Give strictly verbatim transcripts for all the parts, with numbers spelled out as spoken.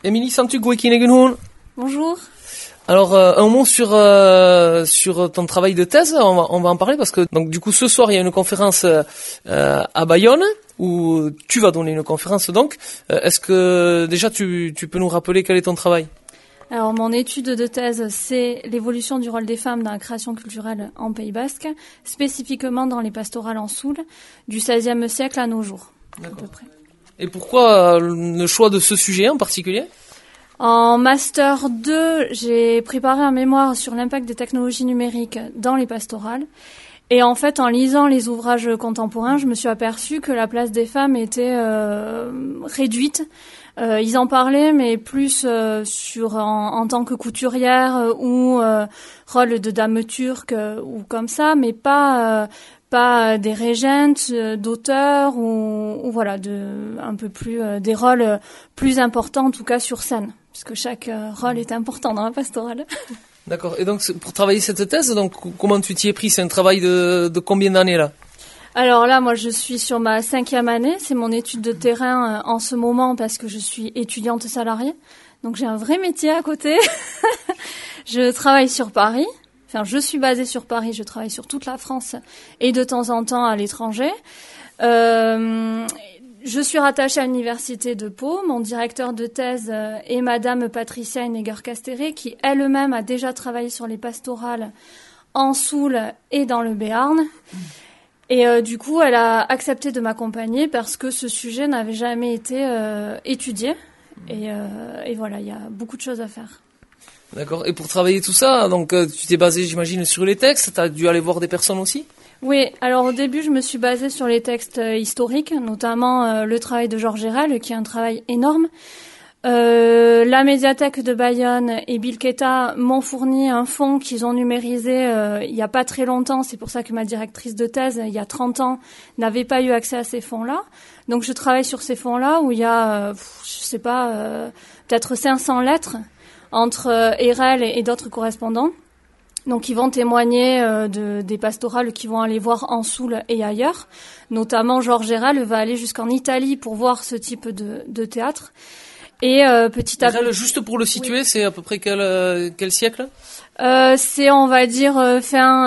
Émilie Santu-Gouekinegenhoun. Bonjour. Alors euh, un mot sur euh, sur ton travail de thèse, on va, on va en parler parce que donc du coup ce soir il y a une conférence euh, à Bayonne où tu vas donner une conférence donc. Euh, est-ce que déjà tu tu peux nous rappeler quel est ton travail? Alors mon étude de thèse, c'est l'évolution du rôle des femmes dans la création culturelle en Pays Basque, spécifiquement dans les pastorales en Soule, du seizième siècle à nos jours, à peu près. Et pourquoi le choix de ce sujet en particulier? En Master deux, j'ai préparé un mémoire sur l'impact des technologies numériques dans les pastorales. Et en fait, en lisant les ouvrages contemporains, je me suis aperçue que la place des femmes était euh, réduite. Euh, ils en parlaient, mais plus euh, sur en, en tant que couturière euh, ou euh, rôle de dame turque euh, ou comme ça, mais pas... Euh, pas des régentes, d'auteurs ou, ou voilà, de, un peu plus euh, des rôles plus importants en tout cas sur scène, puisque chaque euh, rôle est important dans la pastorale. D'accord. Et donc pour travailler cette thèse, donc comment tu t'y es pris? C'est un travail de, de combien d'années là? Alors là, moi, je suis sur ma cinquième année. C'est mon étude de terrain euh, en ce moment parce que je suis étudiante salariée, donc j'ai un vrai métier à côté. Je travaille sur Paris. Enfin, je suis basée sur Paris, je travaille sur toute la France et de temps en temps à l'étranger. Euh, je suis rattachée à l'université de Pau. Mon directeur de thèse est Madame Patricia Henneger-Castéré, qui elle-même a déjà travaillé sur les pastorales en Soule et dans le Béarn. Et euh, du coup, elle a accepté de m'accompagner parce que ce sujet n'avait jamais été euh, étudié. Et, euh, et voilà, il y a beaucoup de choses à faire. D'accord. Et pour travailler tout ça, donc euh, tu t'es basé, j'imagine, sur les textes. T'as dû aller voir des personnes aussi? Oui. Alors au début, je me suis basée sur les textes euh, historiques, notamment euh, le travail de Georges Hérel, qui est un travail énorme. Euh, la médiathèque de Bayonne et Bilketa m'ont fourni un fonds qu'ils ont numérisé euh, il y a pas très longtemps. C'est pour ça que ma directrice de thèse, il y a trente ans, n'avait pas eu accès à ces fonds-là. Donc je travaille sur ces fonds-là où il y a, euh, je sais pas, euh, peut-être cinq cents lettres entre euh, Hérel et, et d'autres correspondants. Donc, ils vont témoigner euh, de, des pastorales qu'ils vont aller voir en Soule et ailleurs. Notamment, Georges Hérel va aller jusqu'en Italie pour voir ce type de, de théâtre. Et euh, petit à petit... Juste pour le situer, oui. C'est à peu près quel, euh, quel siècle? euh, C'est, on va dire, euh, fin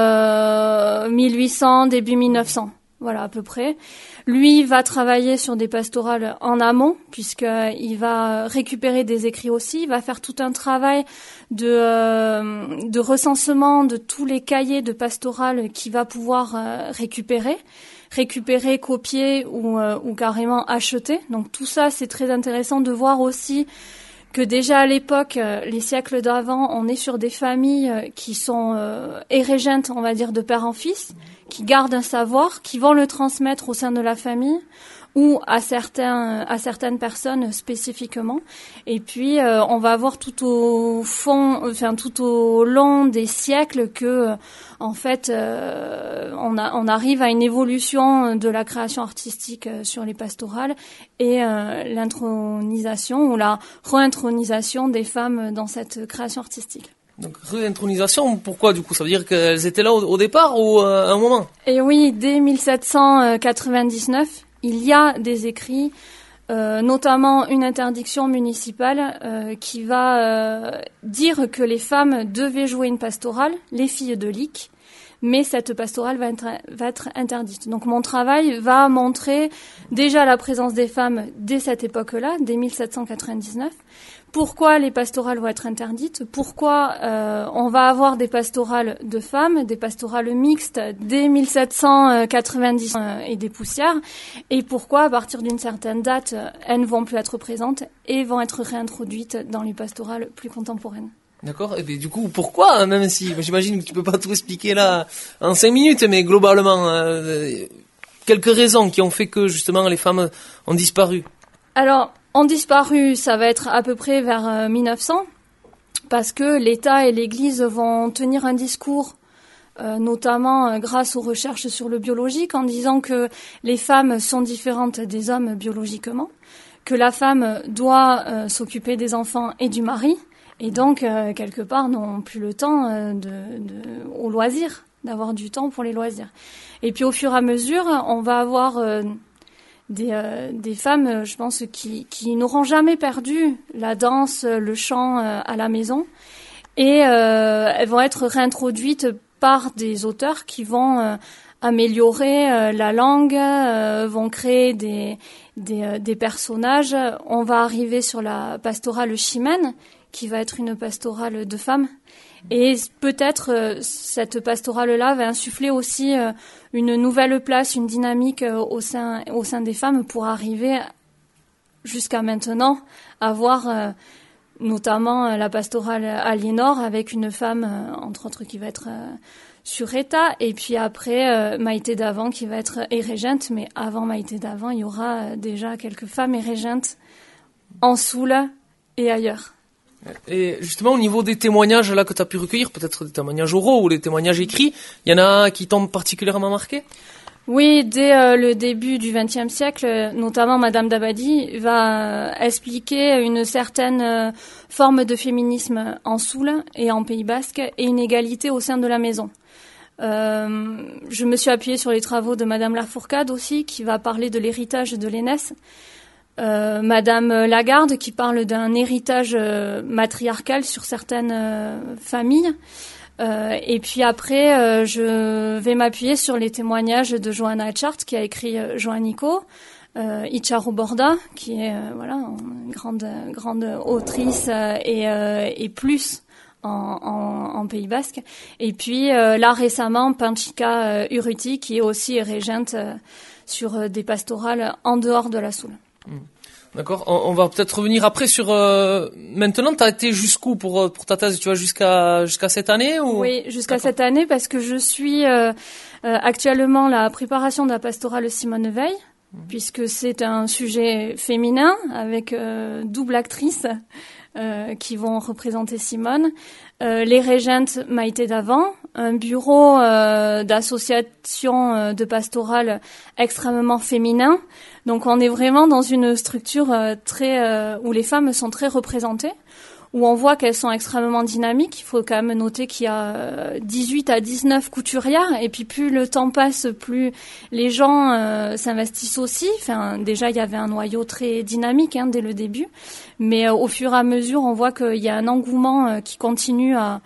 euh, mille huit cents, début mille neuf cents. Voilà, à peu près. Lui va travailler sur des pastorales en amont, puisqu'il va récupérer des écrits aussi. Il va faire tout un travail de, euh, de recensement de tous les cahiers de pastorales qu'il va pouvoir euh, récupérer. Récupérer, copier ou, euh, ou carrément acheter. Donc tout ça, c'est très intéressant de voir aussi que déjà à l'époque, euh, les siècles d'avant, on est sur des familles euh, qui sont euh, érégentes, on va dire, de père en fils, qui gardent un savoir, qui vont le transmettre au sein de la famille ou à certains, à certaines personnes spécifiquement. Et puis, euh, on va voir tout au fond, enfin tout au long des siècles que, euh, en fait, euh, on, a, on arrive à une évolution de la création artistique euh, sur les pastorales et euh, l'intronisation ou la réintronisation des femmes dans cette création artistique. Donc réintronisation, pourquoi du coup? Ça veut dire qu'elles étaient là au, au départ ou euh, à un moment? Et oui, dès mille sept cent quatre-vingt-dix-neuf, il y a des écrits, euh, notamment une interdiction municipale euh, qui va euh, dire que les femmes devaient jouer une pastorale, les filles de Lic, mais cette pastorale va être, va être interdite. Donc mon travail va montrer déjà la présence des femmes dès cette époque-là, dès mille sept cent quatre-vingt-dix-neuf. Pourquoi les pastorales vont être interdites? Pourquoi euh, on va avoir des pastorales de femmes, des pastorales mixtes dès mille sept cent quatre-vingt-dix euh, et des poussières? Et pourquoi, à partir d'une certaine date, elles ne vont plus être présentes et vont être réintroduites dans les pastorales plus contemporaines? D'accord. Et bien, du coup, pourquoi, même si j'imagine que tu peux pas tout expliquer là en cinq minutes, mais globalement, euh, quelques raisons qui ont fait que justement les femmes ont disparu. Alors, ont disparu, ça va être à peu près vers euh, mille neuf cents, parce que l'État et l'Église vont tenir un discours, euh, notamment euh, grâce aux recherches sur le biologique, en disant que les femmes sont différentes des hommes biologiquement, que la femme doit euh, s'occuper des enfants et du mari, et donc, euh, quelque part, n'ont plus le temps euh, de, de, au loisir, d'avoir du temps pour les loisirs. Et puis, au fur et à mesure, on va avoir... Euh, des, euh, des femmes, je pense, qui, qui n'auront jamais perdu la danse, le chant euh, à la maison. Et euh, elles vont être réintroduites par des auteurs qui vont euh, améliorer euh, la langue, euh, vont créer des, des, euh, des personnages. On va arriver sur la pastorale chimène, qui va être une pastorale de femmes. Et peut-être euh, cette pastorale-là va insuffler aussi euh, une nouvelle place, une dynamique euh, au sein au sein des femmes pour arriver jusqu'à maintenant à voir euh, notamment euh, la pastorale Aliénor avec une femme euh, entre autres qui va être euh, sur État, et puis après euh, Maïté d'Avant qui va être érégente, mais avant Maïté d'Avant il y aura euh, déjà quelques femmes érégentes en Soule et ailleurs. Et justement, au niveau des témoignages là que tu as pu recueillir, peut-être des témoignages oraux ou des témoignages écrits, il y en a qui t'ont particulièrement marqué? Oui, dès euh, le début du vingtième siècle, notamment Madame d'Abadie va euh, expliquer une certaine euh, forme de féminisme en Soule et en Pays Basque et une égalité au sein de la maison. Euh, je me suis appuyée sur les travaux de Madame Lafourcade aussi, qui va parler de l'héritage de l'Aînesse. Euh, Madame Lagarde qui parle d'un héritage euh, matriarcal sur certaines euh, familles. Euh, et puis après, euh, je vais m'appuyer sur les témoignages de Johanna Etchart qui a écrit euh, Joannico, euh, Itcharu Borda qui est euh, voilà une grande grande autrice euh, et, euh, et plus en, en, en Pays Basque. Et puis euh, là récemment, Panchika euh, Urruti qui est aussi régente euh, sur euh, des pastorales en dehors de la Soule. D'accord. On, on va peut-être revenir après sur. Euh, maintenant, t'as été jusqu'où pour pour ta thèse? Tu vois jusqu'à jusqu'à cette année ou? Oui, jusqu'à D'accord. cette année parce que je suis euh, euh, actuellement la préparation de la pastorale Simone Veil, mmh. puisque c'est un sujet féminin avec euh, double actrice euh, qui vont représenter Simone, euh, les régentes Maïté d'Avant, un bureau euh, d'association euh, de pastorale extrêmement féminin. Donc on est vraiment dans une structure euh, très euh, où les femmes sont très représentées, où on voit qu'elles sont extrêmement dynamiques. Il faut quand même noter qu'il y a euh, dix-huit à dix-neuf couturières, et puis plus le temps passe, plus les gens euh, s'investissent aussi. Enfin, déjà il y avait un noyau très dynamique hein, dès le début, mais euh, au fur et à mesure on voit qu'il y a un engouement euh, qui continue à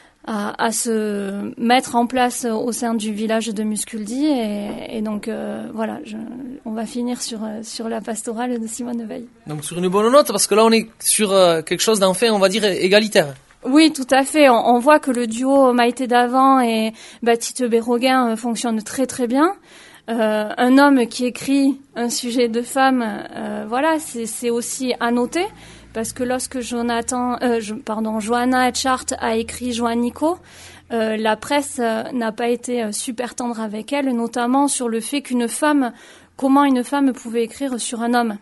À, à se mettre en place au sein du village de Musculdi et, et donc euh, voilà, je, on va finir sur sur la pastorale de Simone Veil. Donc sur une bonne note parce que là on est sur euh, quelque chose d'enfin on va dire égalitaire. Oui, tout à fait. On, on voit que le duo Maïté d'Avant et Baptiste Béroguin euh, fonctionne très très bien. Euh, un homme qui écrit un sujet de femme, euh, voilà, c'est, c'est aussi à noter. Parce que lorsque Jonathan, euh, je, pardon, Johanna Etchart a écrit Joannico, euh, la presse euh, n'a pas été euh, super tendre avec elle, notamment sur le fait qu'une femme, comment une femme pouvait écrire sur un homme.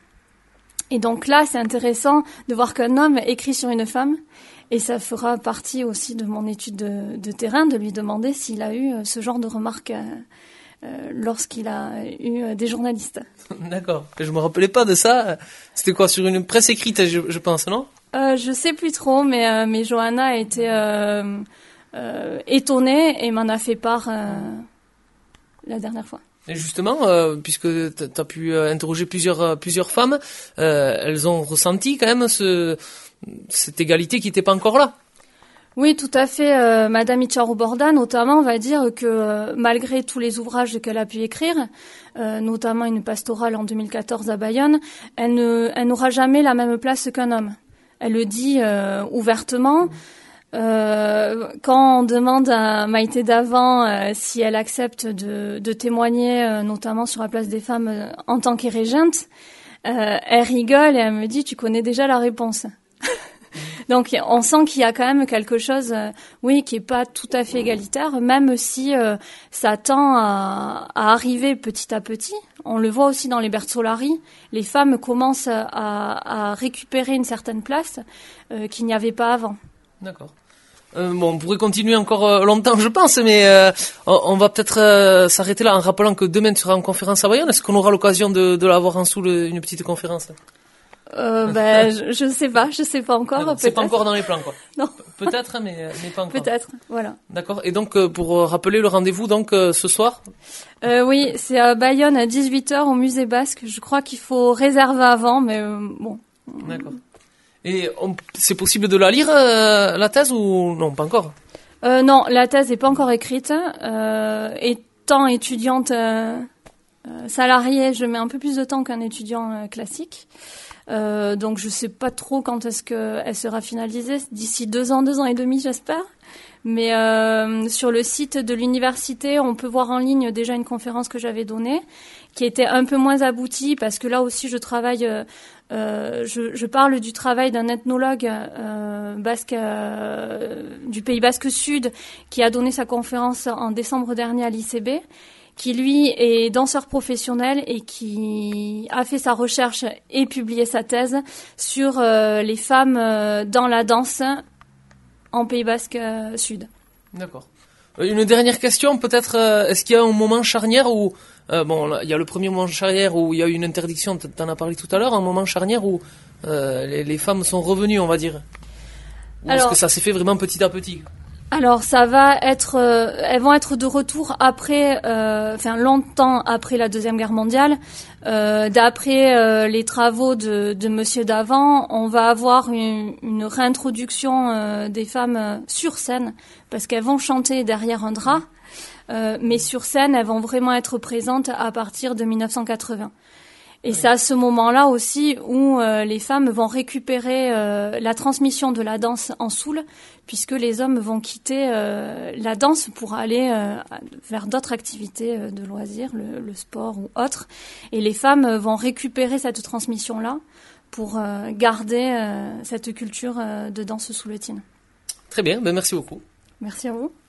Et donc là, c'est intéressant de voir qu'un homme écrit sur une femme, et ça fera partie aussi de mon étude de, de terrain, de lui demander s'il a eu euh, ce genre de remarques euh, euh, lorsqu'il a eu euh, des journalistes. D'accord. Je me rappelais pas de ça. C'était quoi, sur une presse écrite, je, je pense, non? Euh, je sais plus trop, mais euh, mais Johanna a été euh, euh, étonnée et m'en a fait part euh, la dernière fois. Et justement, euh, puisque tu as pu euh, interroger plusieurs euh, plusieurs femmes, euh, elles ont ressenti quand même ce cette égalité qui n'était pas encore là. Oui, tout à fait. Euh, Madame Itcharu Borda, notamment, va dire que euh, malgré tous les ouvrages qu'elle a pu écrire, euh, notamment une pastorale en deux mille quatorze à Bayonne, elle ne, elle n'aura jamais la même place qu'un homme. Elle le dit euh, ouvertement. Euh, quand on demande à Maïté d'Avant euh, si elle accepte de, de témoigner, euh, notamment sur la place des femmes euh, en tant qu'érégente, euh, elle rigole et elle me dit « Tu connais déjà la réponse ». Donc on sent qu'il y a quand même quelque chose, euh, oui, qui est pas tout à fait égalitaire, même si euh, ça tend à, à arriver petit à petit. On le voit aussi dans les Bertolari, les femmes commencent à, à récupérer une certaine place euh, qu'il n'y avait pas avant. D'accord. Euh, bon, on pourrait continuer encore euh, longtemps, je pense, mais euh, on, on va peut-être euh, s'arrêter là en rappelant que demain tu seras en conférence à Bayonne. Est-ce qu'on aura l'occasion de, de l'avoir en sous le, une petite conférence? Euh, ben, je, je sais pas, je sais pas encore. C'est pas encore dans les plans, quoi. Non. Peut-être, mais, mais pas encore. Peut-être, voilà. D'accord. Et donc, euh, pour rappeler le rendez-vous, donc, euh, ce soir? Euh, oui, c'est à Bayonne à dix-huit heures au Musée Basque. Je crois qu'il faut réserver avant, mais euh, bon. D'accord. Et on, c'est possible de la lire, euh, la thèse, ou non, pas encore? Euh, non, la thèse n'est pas encore écrite. Euh, étant étudiante euh, euh, salariée, je mets un peu plus de temps qu'un étudiant euh, classique. Euh, donc je sais pas trop quand est-ce que elle sera finalisée. D'ici deux ans, deux ans et demi, j'espère. Mais euh, sur le site de l'université, on peut voir en ligne déjà une conférence que j'avais donnée, qui était un peu moins aboutie parce que là aussi je travaille. Euh, euh, je, je parle du travail d'un ethnologue euh, basque euh, du Pays Basque Sud qui a donné sa conférence en décembre dernier à l'I C B, qui lui est danseur professionnel et qui a fait sa recherche et publié sa thèse sur euh, les femmes euh, dans la danse en Pays Basque euh, Sud. D'accord. Une dernière question, peut-être, euh, est-ce qu'il y a un moment charnière où, euh, bon, là, il y a le premier moment charnière où il y a eu une interdiction, tu en as parlé tout à l'heure, un moment charnière où euh, les, les femmes sont revenues, on va dire. Ou est-ce que ça s'est fait vraiment petit à petit? Alors ça va être, euh, elles vont être de retour après, euh, enfin longtemps après la Deuxième Guerre mondiale. Euh, d'après euh, les travaux de, de Monsieur Davant, on va avoir une, une réintroduction euh, des femmes euh, sur scène, parce qu'elles vont chanter derrière un drap, euh, mais sur scène, elles vont vraiment être présentes à partir de mille neuf cent quatre-vingts. Et c'est à ce moment-là aussi où euh, les femmes vont récupérer euh, la transmission de la danse en soul, puisque les hommes vont quitter euh, la danse pour aller euh, vers d'autres activités euh, de loisirs, le, le sport ou autre. Et les femmes vont récupérer cette transmission-là pour euh, garder euh, cette culture euh, de danse souletine. Très bien, ben merci beaucoup. Merci à vous.